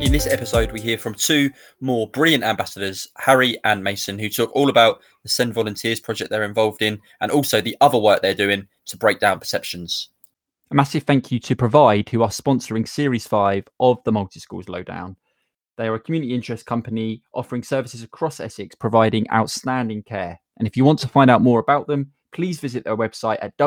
In this episode, we hear from two more brilliant ambassadors, Harry and Mason, who talk all about the Send Volunteers project they're involved in and also the other work they're doing to break down perceptions. A massive thank you to Provide, who are sponsoring Series 5 of the Multi-Schools Lowdown. They are a community interest company offering services across Essex, providing outstanding care. And if you want to find out more about them, please visit their website at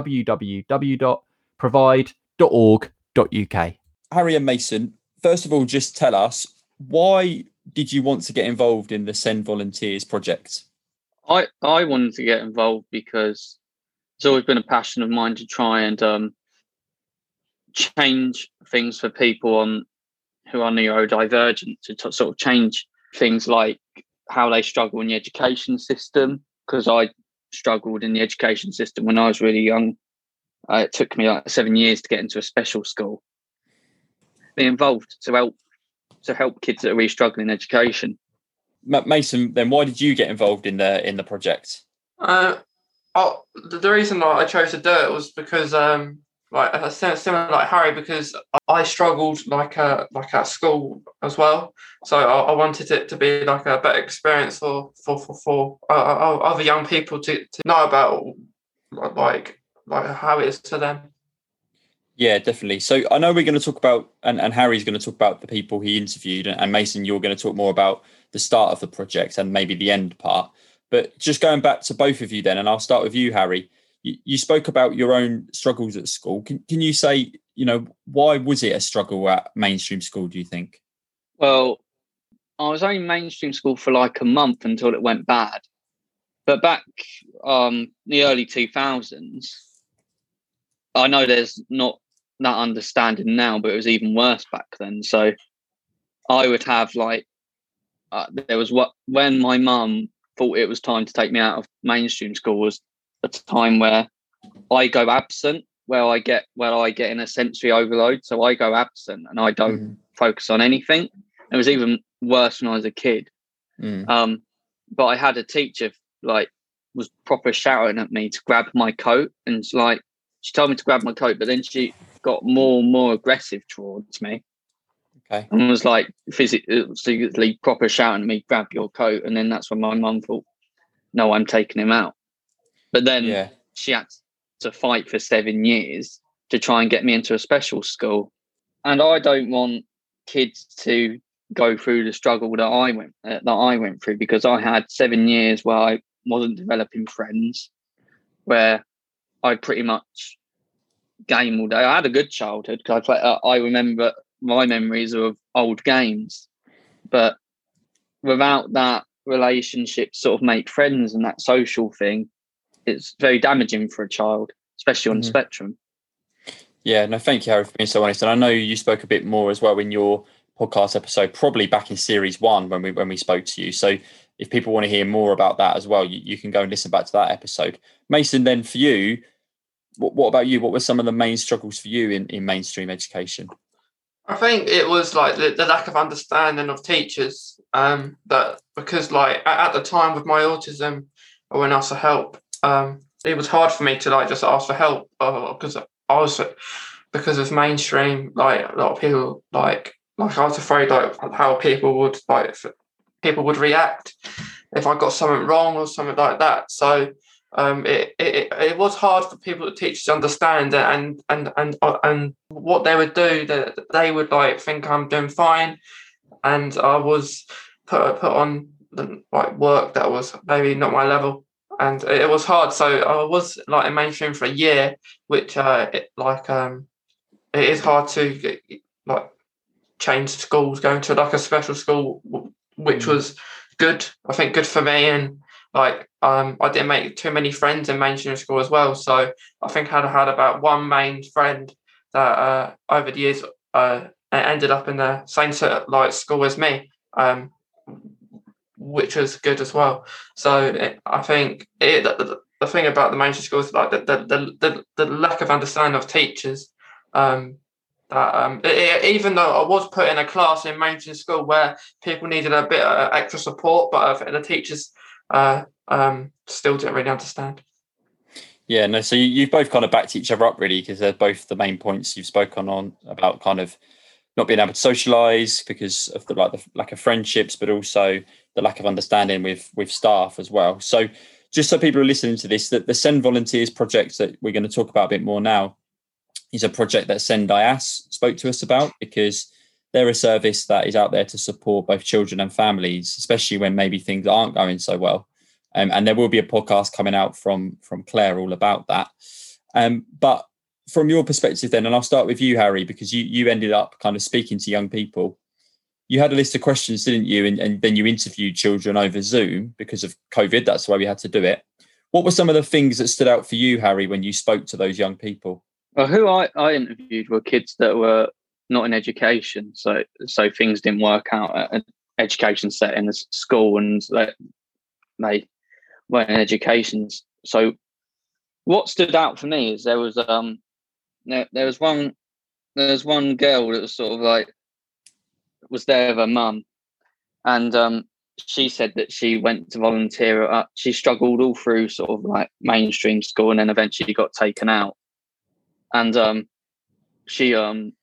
www.provide.org.uk. Harry and Mason, first of all, just tell us, why did you want to get involved in the Send Volunteers project? I wanted to get involved because it's always been a passion of mine to try and change things for people who are neurodivergent, to sort of change things like how they struggle in the education system, because I struggled in the education system when I was really young. It took me like 7 years to get into a special school. Be involved to help kids that are really struggling in education. Mason, then why did you get involved in the project? The reason I chose to do it was because similar like Harry, because I struggled like at school as well. So I wanted it to be like a better experience for other young people to know about like how it is to them. Yeah, definitely. So I know we're going to talk about, and Harry's going to talk about the people he interviewed, and Mason, you're going to talk more about the start of the project and maybe the end part. But just going back to both of you then, and I'll start with you, Harry. You spoke about your own struggles at school. Can you say, why was it a struggle at mainstream school, do you think? Well, I was only mainstream school for like a month until it went bad. But back the early 2000s, I know there's not that understanding now, but it was even worse back then. So I would have when my mum thought it was time to take me out of mainstream school was a time where I go absent, where I get in a sensory overload. So I go absent and I don't focus on anything. It was even worse when I was a kid. But I had a teacher was proper shouting at me to grab my coat, and she told me to grab my coat, but then she got more and more aggressive towards me. Okay. And was physically proper shouting at me, grab your coat. And then that's when my mum thought, no, I'm taking him out. But then she had to fight for 7 years to try and get me into a special school. And I don't want kids to go through the struggle that I went through, because I had 7 years where I wasn't developing friends, where I pretty much game all day. I had a good childhood because I remember my memories of old games, but without that relationship, sort of make friends and that social thing, it's very damaging for a child, especially on the spectrum. Yeah, no, thank you, Harry, for being so honest. And I know you spoke a bit more as well in your podcast episode, probably back in series 1 when we spoke to you. So if people want to hear more about that as well, you can go and listen back to that episode. Mason, then for you, what about you? What were some of the main struggles for you in mainstream education? I think it was like the lack of understanding of teachers. That because at the time with my autism, when I asked for help, it was hard for me to just ask for help because of mainstream. Like a lot of people I was afraid how people would react if I got something wrong or something like that. So it was hard for teachers to understand and what they would do. That they would think I'm doing fine, and I was put on the work that was maybe not my level, and it was hard. So I was in mainstream for a year, which it is hard to change schools, going to a special school, which was good. I think good for me, and I didn't make too many friends in mainstream school as well. So I think I had about one main friend that over the years ended up in the same sort of school as me, which was good as well. So I think the thing about the mainstream school is the lack of understanding of teachers. Even though I was put in a class in mainstream school where people needed a bit of extra support, but I think the teachers still didn't really understand. Yeah, no, so you've both kind of backed each other up really, because they're both the main points you've spoken on about kind of not being able to socialize because of the lack of friendships, but also the lack of understanding with staff as well. So just so people are listening to this, that the Send Volunteers project that we're going to talk about a bit more now is a project that Send IAS spoke to us about, because they're a service that is out there to support both children and families, especially when maybe things aren't going so well. And there will be a podcast coming out from Claire all about that. But from your perspective then, and I'll start with you, Harry, because you ended up kind of speaking to young people. You had a list of questions, didn't you? And then you interviewed children over Zoom because of COVID. That's why we had to do it. What were some of the things that stood out for you, Harry, when you spoke to those young people? Well, who I interviewed were kids that were not in education. So things didn't work out at an education setting as school, and they weren't in education. So what stood out for me is there was one girl that was sort of like, was there with her mum, and she said that she went to volunteer. She struggled all through sort of like mainstream school, and then eventually got taken out. And she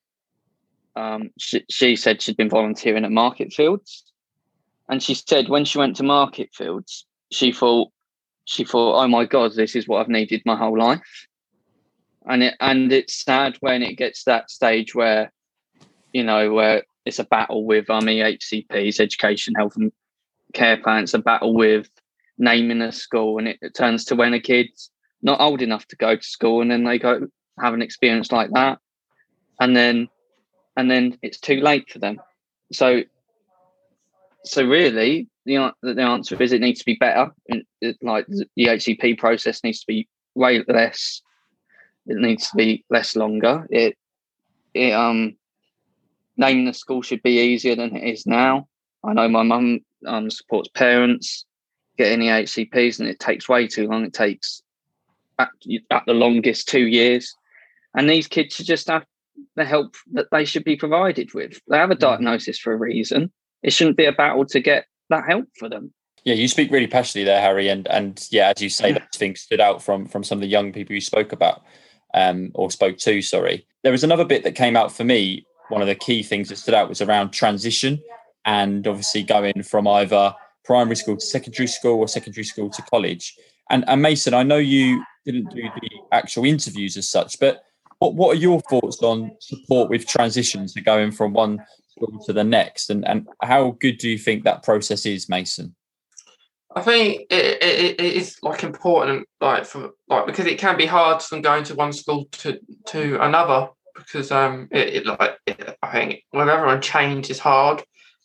said she'd been volunteering at Market Fields, and she said when she went to Market Fields, she thought, oh my God, this is what I've needed my whole life. And it's sad when it gets to that stage where, where it's a battle with EHCPs, education, health and care plans, a battle with naming a school, and it turns to when a kid's not old enough to go to school, and then they go have an experience like that, and then it's too late for them. So really, the answer is it needs to be better. Like the EHCP process needs to be way less. It needs to be less longer. Naming the school should be easier than it is now. I know my mum supports parents getting EHCPs, and it takes way too long. It takes at the longest 2 years, and these kids should just have the help that they should be provided with. They have a diagnosis for a reason. It shouldn't be a battle to get that help for them. Yeah, you speak really passionately there, Harry, and yeah, as you say, those things stood out from some of the young people you spoke about, or spoke to. Sorry, there was another bit that came out for me. One of the key things that stood out was around transition, and obviously going from either primary school to secondary school or secondary school to college. And Mason, I know you didn't do the actual interviews as such, but what are your thoughts on support with transitions to going from one school to the next, and how good do you think that process is, Mason? I think it is like important, because it can be hard from going to one school to another, because I think with everyone change is hard,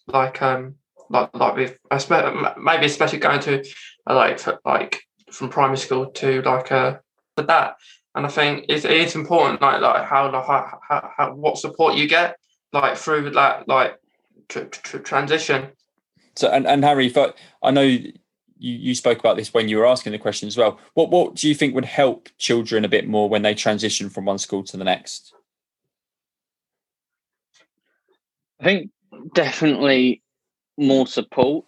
with especially going to from primary school to that. And I think it is important, how what support you get through that transition. So and Harry, I know you spoke about this when you were asking the question as well. What do you think would help children a bit more when they transition from one school to the next? I think definitely more support,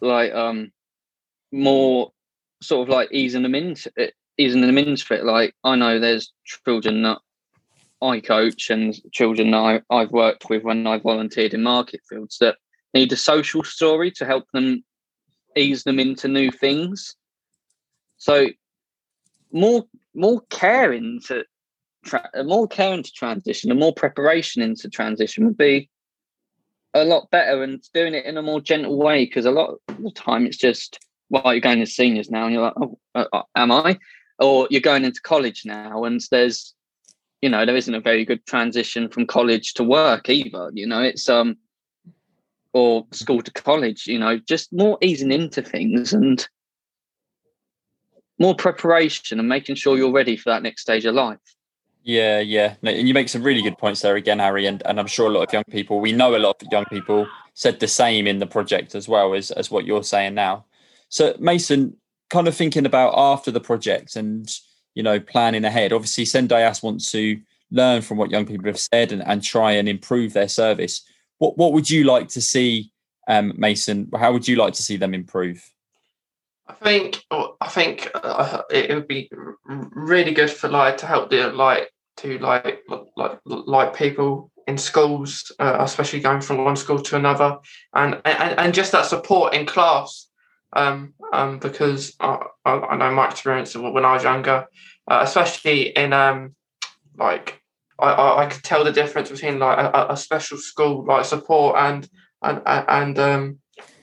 more sort of easing them into it. Like, I know there's children that I coach and children that I've worked with when I volunteered in Market Fields that need a social story to help them ease them into new things. So more care into transition and more preparation into transition would be a lot better, and doing it in a more gentle way, because a lot of the time it's just, well, you're going to seniors now and you're like, oh, am I? Or you're going into college now and there's, there isn't a very good transition from college to work either. It's or school to college, just more easing into things and more preparation and making sure you're ready for that next stage of life. Yeah. And you make some really good points there again, Harry. And I'm sure a lot of young people, we know a lot of young people said the same in the project as well as what you're saying now. So Mason, kind of thinking about after the project and, planning ahead, obviously Send IAS wants to learn from what young people have said and try and improve their service. What would you like to see, Mason? How would you like to see them improve? I think it would be really good for to help the people in schools, especially going from one school to another, and just that support in class. Because I know my experience when I was younger, especially in like I could tell the difference between like a special school like support and the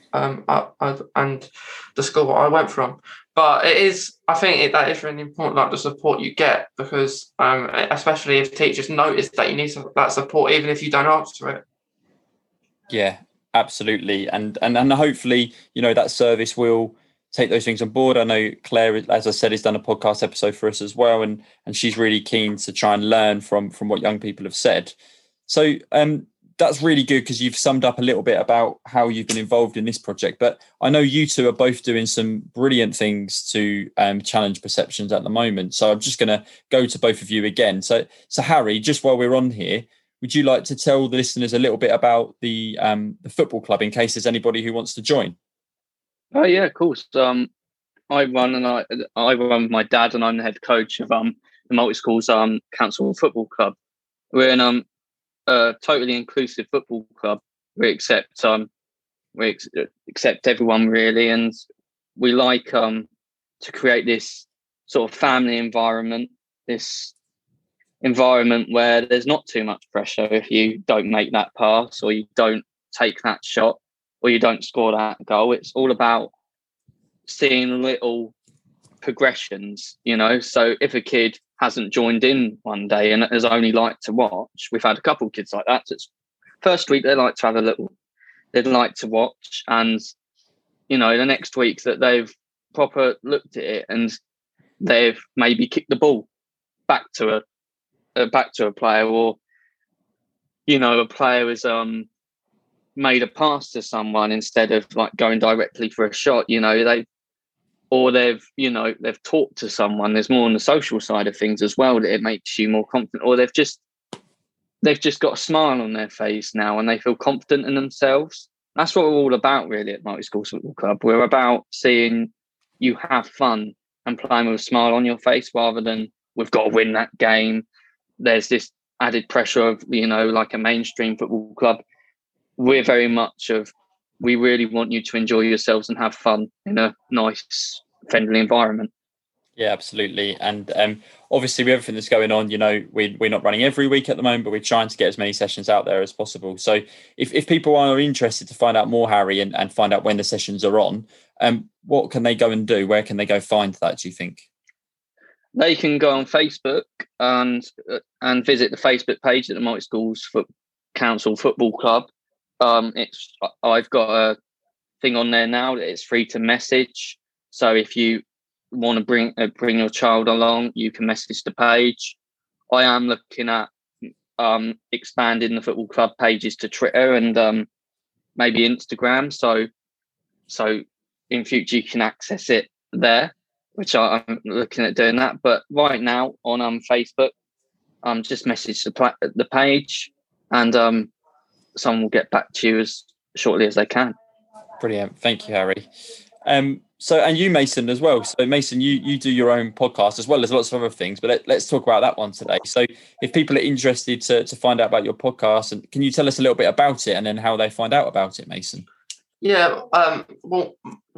school I went from. But it is, I think that is really important, like the support you get, because especially if teachers notice that you need that support, even if you don't ask for it. Yeah, absolutely, and hopefully, that service will take those things on board. I know Claire, as I said, has done a podcast episode for us as well, and she's really keen to try and learn from what young people have said. So that's really good, because you've summed up a little bit about how you've been involved in this project. But I know you two are both doing some brilliant things to challenge perceptions at the moment. So I'm just going to go to both of you again. So Harry, just while we're on here, would you like to tell the listeners a little bit about the football club, in case there's anybody who wants to join? Oh yeah, of course. I run with my dad, and I'm the head coach of the Multi Schools Council Football Club. We're in a totally inclusive football club. We accept everyone really, and we like to create this sort of family environment, this environment where there's not too much pressure if you don't make that pass, or you don't take that shot, or you don't score that goal. It's all about seeing little progressions, So if a kid hasn't joined in one day and has only liked to watch, we've had a couple of kids like that. So it's first week they'd like to watch, and the next week that they've proper looked at it and they've maybe kicked the ball back to a player, or a player has made a pass to someone instead of like going directly for a shot. They've talked to someone. There's more on the social side of things as well, that it makes you more confident, or they've just got a smile on their face now and they feel confident in themselves. That's what we're all about really at Multi Schools Football Club. We're about seeing you have fun and playing with a smile on your face, rather than we've got to win that game. There's this added pressure of, like a mainstream football club. We're very much we really want you to enjoy yourselves and have fun in a nice, friendly environment. Yeah, absolutely. And obviously with everything that's going on, we're not running every week at the moment, but we're trying to get as many sessions out there as possible. So if people are interested to find out more, Harry, and find out when the sessions are on, what can they go and do? Where can they go find that, do you think? They can go on Facebook and visit the Facebook page at the Multi Schools Council Football Club. I've got a thing on there now that it's free to message. So if you want to bring your child along, you can message the page. I am looking at expanding the football club pages to Twitter and maybe Instagram. So in future you can access it there, which I'm looking at doing that. But right now on Facebook, just message the page, and someone will get back to you as shortly as they can. Brilliant. Thank you, Harry. So, and you, Mason, as well. So, Mason, you do your own podcast as well as lots of other things, but let's talk about that one today. So, if people are interested to find out about your podcast, and can you tell us a little bit about it and then how they find out about it, Mason? Yeah. Well,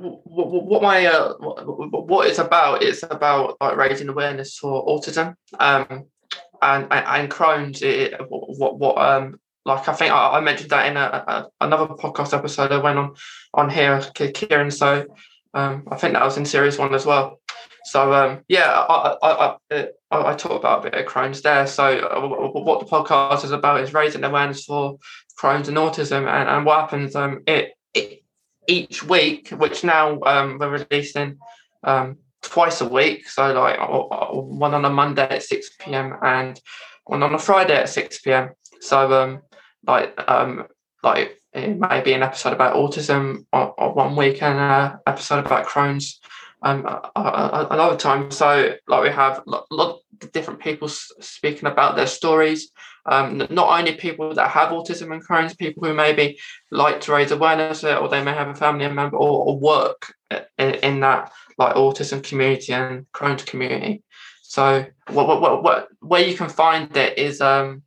what it's about? It's about like raising awareness for autism, and Crohn's. Like I think I mentioned that in another podcast episode I went on here, Kieran. So I think that was in series 1 as well. So I talk about a bit of Crohn's there. So what the podcast is about is raising awareness for Crohn's and autism, and what happens each week, which now we're releasing twice a week. So like one on a Monday at 6 p.m. and one on a Friday at 6 p.m. So like it may be an episode about autism or 1 week, and an episode about Crohn's another time. So like we have a lot of different people speaking about their stories. Not only people that have autism and Crohn's, people who maybe like to raise awareness of it, or they may have a family member or work in that like autism community and Crohn's community. So what where you can find it is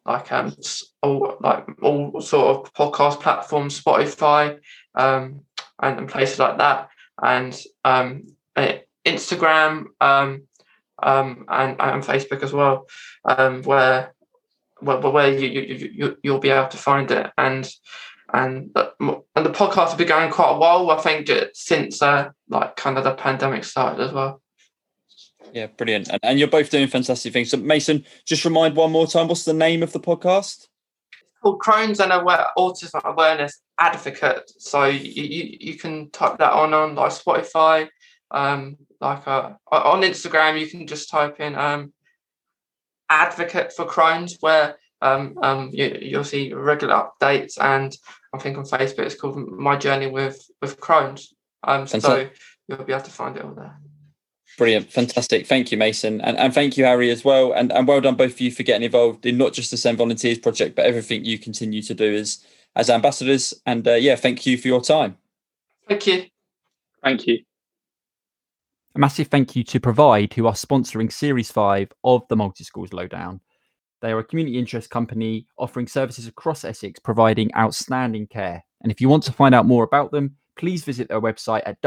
all sort of podcast platforms, Spotify, and places like that, and Instagram, and Facebook as well, where you'll be able to find it, and the podcast has been going quite a while, I think, since kind of the pandemic started as well. Yeah, brilliant. And you're both doing fantastic things. So Mason, just remind one more time, what's the name of the podcast? It's called Crohn's and Autism Awareness Advocate. So you can type that on like Spotify, on Instagram you can just type in Advocate for Crohn's, where you'll see regular updates, and I think on Facebook it's called My Journey with Crohn's. So you'll be able to find it all there. Brilliant. Fantastic. Thank you, Mason. And thank you, Harry, as well. And well done, both of you, for getting involved in not just the Send Volunteers project, but everything you continue to do as ambassadors. And thank you for your time. Thank you. Thank you. A massive thank you to Provide, who are sponsoring Series 5 of the Multi-Schools Lowdown. They are a community interest company offering services across Essex, providing outstanding care. And if you want to find out more about them, please visit their website at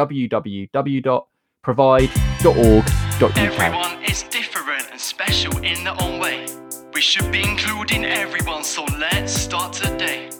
www.provide.org.uk. Everyone is different and special in their own way. We should be including everyone, so let's start today.